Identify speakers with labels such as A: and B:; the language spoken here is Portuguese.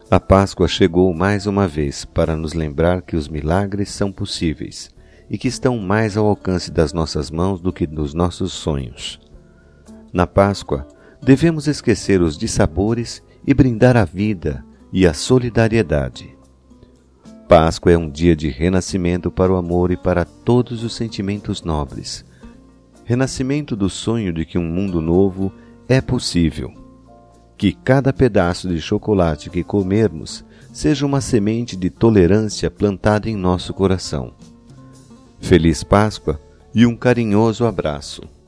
A: A Páscoa chegou mais uma vez para nos lembrar que os milagres são possíveis e que estão mais ao alcance das nossas mãos do que dos nossos sonhos. Na Páscoa, devemos esquecer os dissabores e brindar a vida e a solidariedade. Páscoa é um dia de renascimento para o amor e para todos os sentimentos nobres. Renascimento do sonho de que um mundo novo é possível. Que cada pedaço de chocolate que comermos seja uma semente de tolerância plantada em nosso coração. Feliz Páscoa e um carinhoso abraço.